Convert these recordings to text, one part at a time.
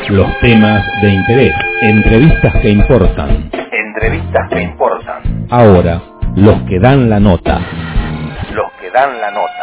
Los temas de interés, entrevistas que importan. Entrevistas que importan. Ahora, los que dan la nota. Los que dan la nota.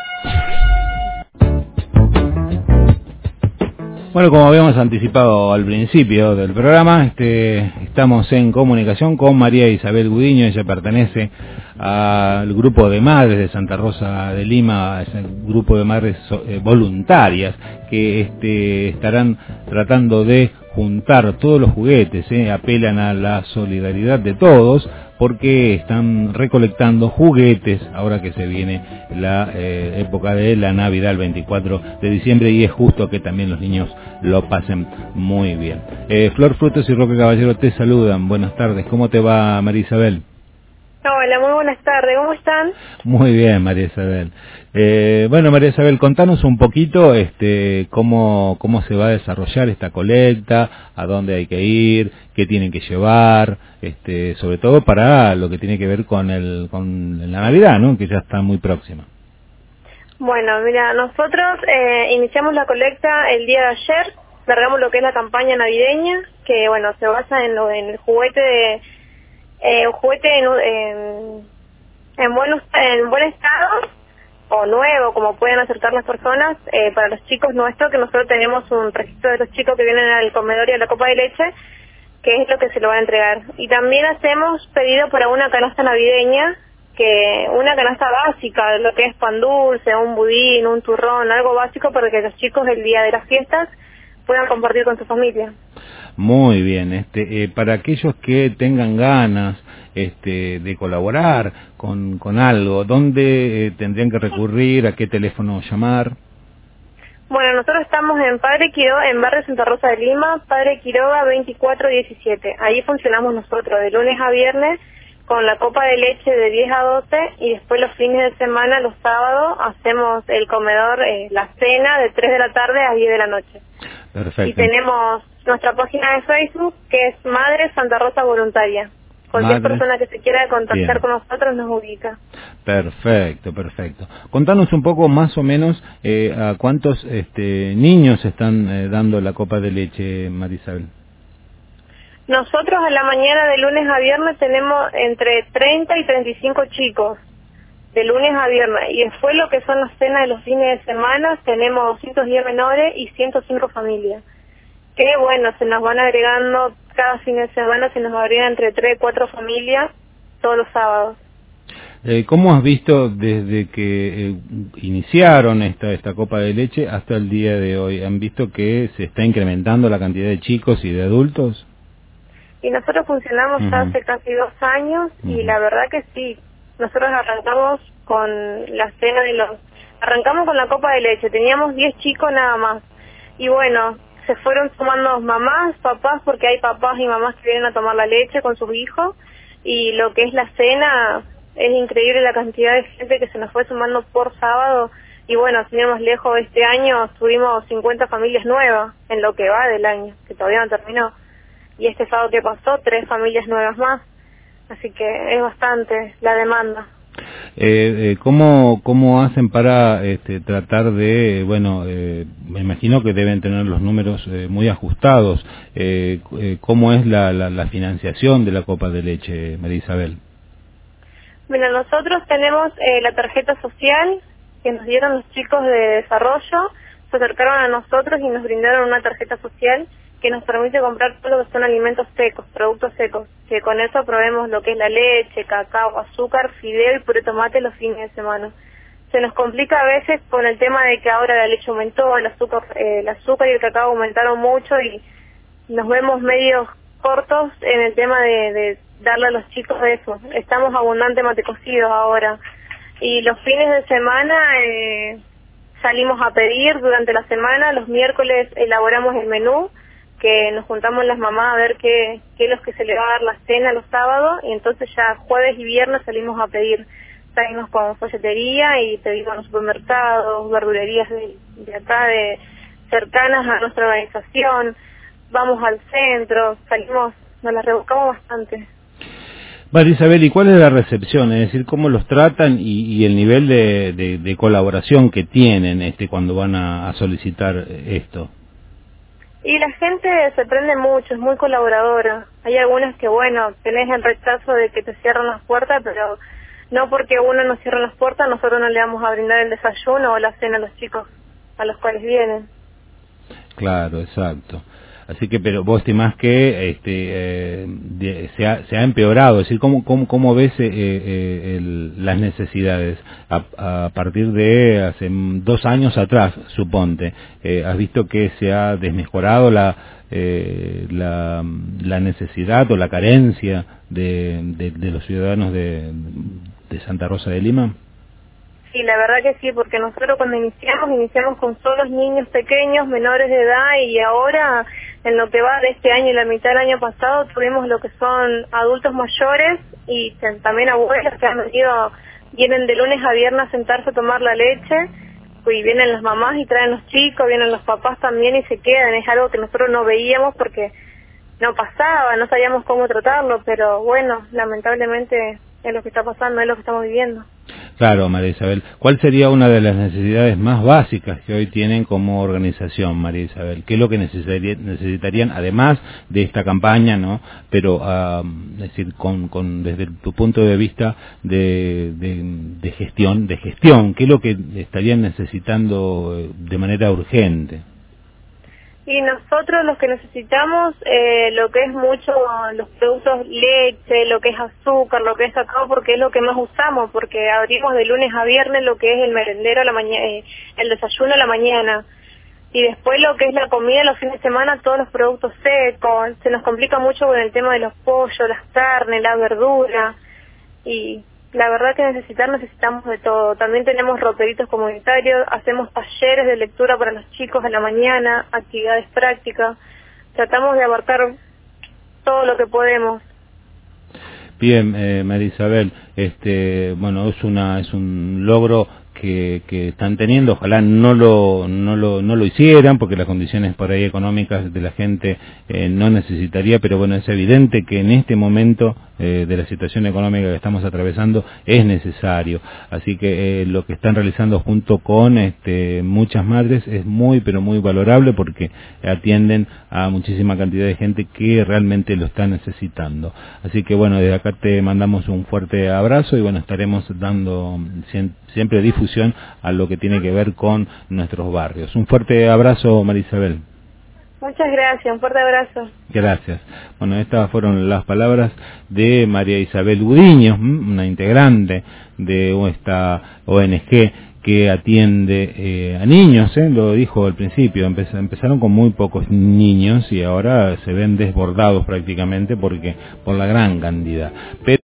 Bueno, como habíamos anticipado al principio del programa, estamos en comunicación con María Isabel Gudiño. Ella pertenece al grupo de madres de Santa Rosa de Lima, es el grupo de madres voluntarias que estarán tratando de juntar todos los juguetes, apelan a la solidaridad de todos, porque están recolectando juguetes ahora que se viene la época de la Navidad, el 24 de diciembre, y es justo que también los niños lo pasen muy bien. Flor Frutos y Roque Caballero te saludan. Buenas tardes. ¿Cómo te va, María Isabel? Hola, muy buenas tardes. ¿Cómo están? Muy bien, María Isabel. Bueno, María Isabel, contanos un poquito cómo se va a desarrollar esta colecta, a dónde hay que ir, qué tienen que llevar, sobre todo para lo que tiene que ver con la Navidad, ¿no? Que ya está muy próxima. Bueno, mira, nosotros iniciamos la colecta el día de ayer, largamos lo que es la campaña navideña, que bueno, se basa en el juguete en buen estado o nuevo, como pueden acercar las personas, para los chicos nuestros, que nosotros tenemos un registro de los chicos que vienen al comedor y a la copa de leche, que es lo que se lo van a entregar. Y también hacemos pedido para una canasta navideña, una canasta básica, lo que es pan dulce, un budín, un turrón, algo básico para que los chicos el día de las fiestas puedan compartir con su familia. Muy bien, para aquellos que tengan ganas de colaborar con algo, ¿dónde tendrían que recurrir? ¿A qué teléfono llamar? Bueno, nosotros estamos en Padre Quiroga, en barrio Santa Rosa de Lima, Padre Quiroga 2417. Ahí funcionamos nosotros de lunes a viernes con la copa de leche de 10 a 12 y después los fines de semana, los sábados, hacemos el comedor, la cena de 3 de la tarde a 10 de la noche. Perfecto. Y tenemos nuestra página de Facebook, que es Madre Santa Rosa Voluntaria. Cualquier persona que se quiera contactar con nosotros nos ubica. Perfecto, perfecto. Contanos un poco más o menos a cuántos niños están dando la copa de leche, María Isabel. Nosotros a la mañana de lunes a viernes tenemos entre 30 y 35 chicos, de lunes a viernes. Y después lo que son las cenas de los fines de semana, tenemos 210 menores y 105 familias. Que bueno, se nos van agregando, cada fin de semana se nos agregan entre 3 y 4 familias todos los sábados. ¿Cómo has visto desde que iniciaron esta copa de leche hasta el día de hoy? ¿Han visto que se está incrementando la cantidad de chicos y de adultos? Y nosotros funcionamos ya hace casi 2 años y la verdad que sí. Nosotros arrancamos con la cena arrancamos con la copa de leche, teníamos 10 chicos nada más. Y bueno, se fueron sumando mamás, papás, porque hay papás y mamás que vienen a tomar la leche con sus hijos. Y lo que es la cena, es increíble la cantidad de gente que se nos fue sumando por sábado. Y bueno, sin ir más lejos, este año tuvimos 50 familias nuevas en lo que va del año, que todavía no terminó. Y este sábado que pasó, 3 familias nuevas más. Así que es bastante la demanda. ¿Cómo hacen para tratar de, me imagino que deben tener los números muy ajustados? ¿Cómo es la financiación de la copa de leche, María Isabel? Bueno, nosotros tenemos la tarjeta social que nos dieron los chicos de desarrollo, se acercaron a nosotros y nos brindaron una tarjeta social que nos permite comprar todo lo que son alimentos secos, productos secos, que con eso probemos lo que es la leche, cacao, azúcar, fideo y puré tomate los fines de semana. Se nos complica a veces con el tema de que ahora la leche aumentó, el azúcar y el cacao aumentaron mucho y nos vemos medios cortos en el tema de darle a los chicos eso. Estamos abundantes matecocidos ahora y los fines de semana salimos a pedir durante la semana. Los miércoles elaboramos el menú, que nos juntamos las mamás a ver qué es lo que se le va a dar la cena los sábados, y entonces ya jueves y viernes salimos a pedir. Salimos con folletería y pedimos en los supermercados, verdulerías de acá, cercanas a nuestra organización. Vamos al centro, nos las rebuscamos bastante. María Isabel, ¿y cuál es la recepción? Es decir, ¿cómo los tratan y el nivel de colaboración que tienen cuando van a solicitar esto? Y la gente se prende mucho, es muy colaboradora. Hay algunas que, bueno, tenés el rechazo de que te cierran las puertas, pero no porque uno nos cierre las puertas, nosotros no le vamos a brindar el desayuno o la cena a los chicos a los cuales vienen. Claro, exacto. Así que, pero vos estimás que se ha empeorado, es decir, ¿cómo ves las necesidades a partir de hace 2 años atrás, suponte? ¿Has visto que se ha desmejorado la necesidad o la carencia de los ciudadanos de Santa Rosa de Lima? Sí, la verdad que sí, porque nosotros cuando iniciamos con solos niños pequeños, menores de edad, y ahora, en lo que va de este año y la mitad del año pasado, tuvimos lo que son adultos mayores y también abuelos que han venido, vienen de lunes a viernes a sentarse a tomar la leche, y vienen las mamás y traen los chicos, vienen los papás también y se quedan. Es algo que nosotros no veíamos porque no pasaba, no sabíamos cómo tratarlo, pero bueno, lamentablemente es lo que está pasando, es lo que estamos viviendo. Claro, María Isabel. ¿Cuál sería una de las necesidades más básicas que hoy tienen como organización, María Isabel? ¿Qué es lo que necesitarían, además de esta campaña, no? Pero, es decir, desde tu punto de vista de gestión, ¿qué es lo que estarían necesitando de manera urgente? Y nosotros los que necesitamos, lo que es mucho los productos leche, lo que es azúcar, lo que es cacao, porque es lo que más usamos, porque abrimos de lunes a viernes lo que es el merendero a la mañana, el desayuno a la mañana, y después lo que es la comida los fines de semana, todos los productos secos. Se nos complica mucho con el tema de los pollos, las carnes, la verdura, y la verdad que necesitamos de todo. También tenemos roperitos comunitarios, hacemos talleres de lectura para los chicos a la mañana, actividades prácticas. Tratamos de abarcar todo lo que podemos. Bien, María Isabel, bueno, es un logro que están teniendo. Ojalá no lo hicieran, porque las condiciones por ahí económicas de la gente no necesitaría, pero bueno, es evidente que en este momento de la situación económica que estamos atravesando es necesario. Así que lo que están realizando junto con muchas madres es muy, pero muy valorable, porque atienden a muchísima cantidad de gente que realmente lo está necesitando. Así que bueno, desde acá te mandamos un fuerte abrazo y bueno, estaremos dando siempre difusión a lo que tiene que ver con nuestros barrios. Un fuerte abrazo, María Isabel. Muchas gracias, un fuerte abrazo. Gracias. Bueno, estas fueron las palabras de María Isabel Gudiño, una integrante de esta ONG que atiende a niños, lo dijo al principio, empezaron con muy pocos niños y ahora se ven desbordados prácticamente por la gran cantidad. Pero